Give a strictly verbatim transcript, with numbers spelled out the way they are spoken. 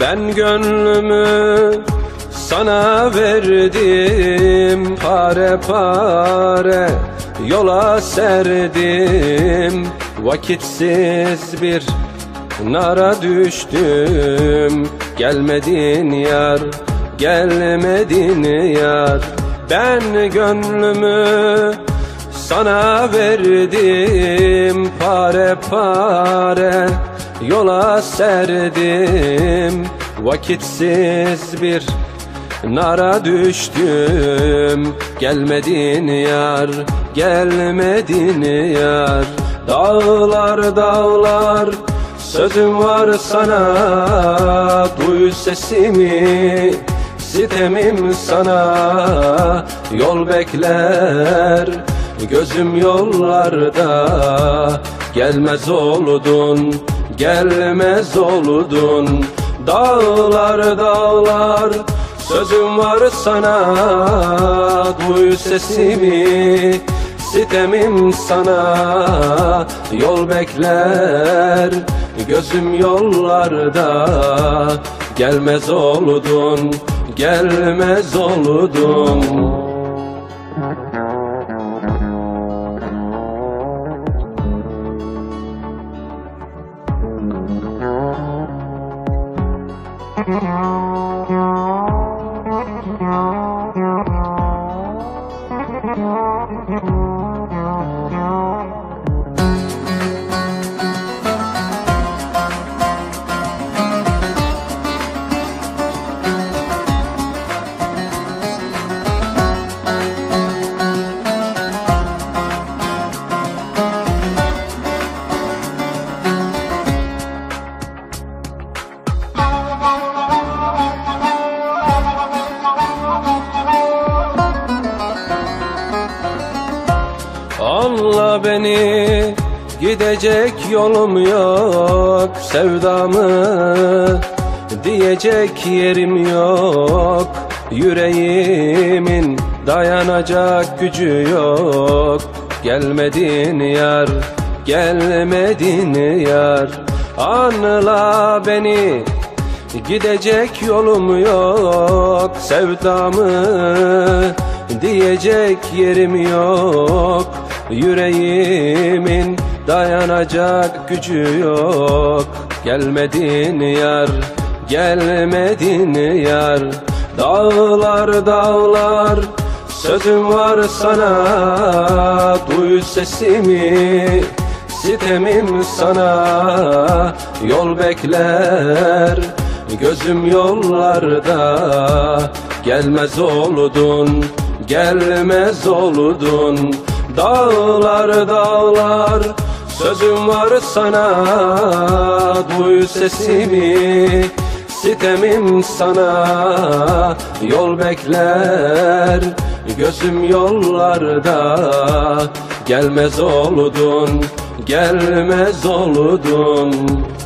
Ben gönlümü sana verdim, pare pare yola serdim. Vakitsiz bir nara düştüm, gelmedin yar, gelmedin yar. Ben gönlümü sana verdim, pare pare yola serdim. Vakitsiz bir nara düştüm, gelmedin yar, gelmedin yar. Dağlar dağlar sözüm var sana, duy sesimi, sitemim sana. Yol bekler gözüm yollarda, gelmez oldun, gelmez oldun. Dağlar dağlar sözüm var sana, duy sesimi, sitemim sana. Yol bekler gözüm yollarda, gelmez oldun, gelmez oldun. Anla beni, gidecek yolum yok, sevdamı diyecek yerim yok. Yüreğimin dayanacak gücü yok, gelmedin yar, gelmedin yar. Anla beni, gidecek yolum yok, sevdamı diyecek yerim yok. Yüreğimin dayanacak gücü yok, gelmedin yar, gelmedin yar. Dağlar dağlar sözüm var sana, duy sesimi, sitemim sana. Yol bekler gözüm yollarda, gelmez oldun, gelmez oldun. Dağlar dağlar sözüm var sana, duy sesimi, sitemim sana. Yol bekler gözüm yollarda, gelmez oldun, gelmez oldun.